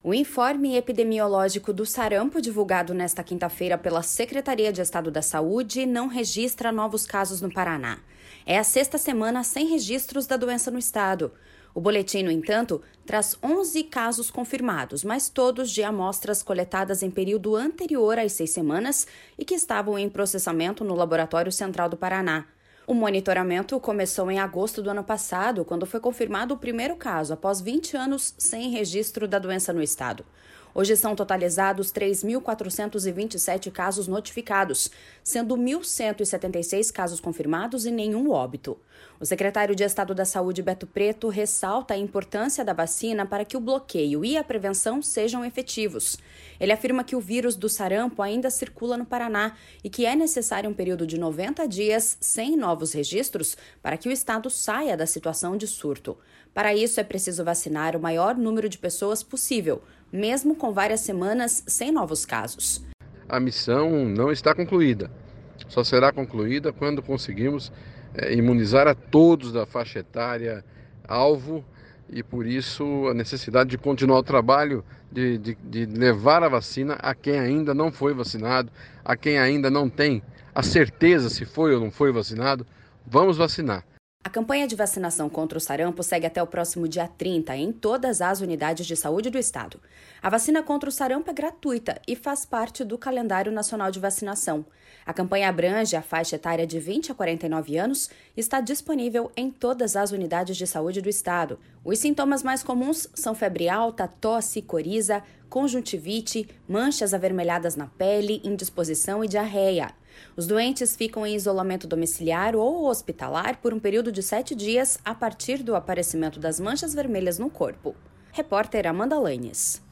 O informe epidemiológico do sarampo, divulgado nesta quinta-feira pela Secretaria de Estado da Saúde, não registra novos casos no Paraná. É a sexta semana sem registros da doença no estado. O boletim, no entanto, traz 11 casos confirmados, mas todos de amostras coletadas em período anterior às 6 semanas e que estavam em processamento no Laboratório Central do Paraná. O monitoramento começou em agosto do ano passado, quando foi confirmado o primeiro caso, após 20 anos sem registro da doença no estado. Hoje são totalizados 3.427 casos notificados, sendo 1.176 casos confirmados e nenhum óbito. O secretário de Estado da Saúde, Beto Preto, ressalta a importância da vacina para que o bloqueio e a prevenção sejam efetivos. Ele afirma que o vírus do sarampo ainda circula no Paraná e que é necessário um período de 90 dias sem novos registros para que o estado saia da situação de surto. Para isso, é preciso vacinar o maior número de pessoas possível, mesmo com várias semanas sem novos casos. A missão não está concluída. Só será concluída quando conseguirmos imunizar a todos da faixa etária alvo e, por isso, a necessidade de continuar o trabalho de levar a vacina a quem ainda não foi vacinado, a quem ainda não tem a certeza se foi ou não foi vacinado. Vamos vacinar. A campanha de vacinação contra o sarampo segue até o próximo dia 30 em todas as unidades de saúde do estado. A vacina contra o sarampo é gratuita e faz parte do calendário nacional de vacinação. A campanha abrange a faixa etária de 20 a 49 anos e está disponível em todas as unidades de saúde do estado. Os sintomas mais comuns são febre alta, tosse, coriza, conjuntivite, manchas avermelhadas na pele, indisposição e diarreia. Os doentes ficam em isolamento domiciliar ou hospitalar por um período de 7 dias a partir do aparecimento das manchas vermelhas no corpo. Repórter Amanda Lanes.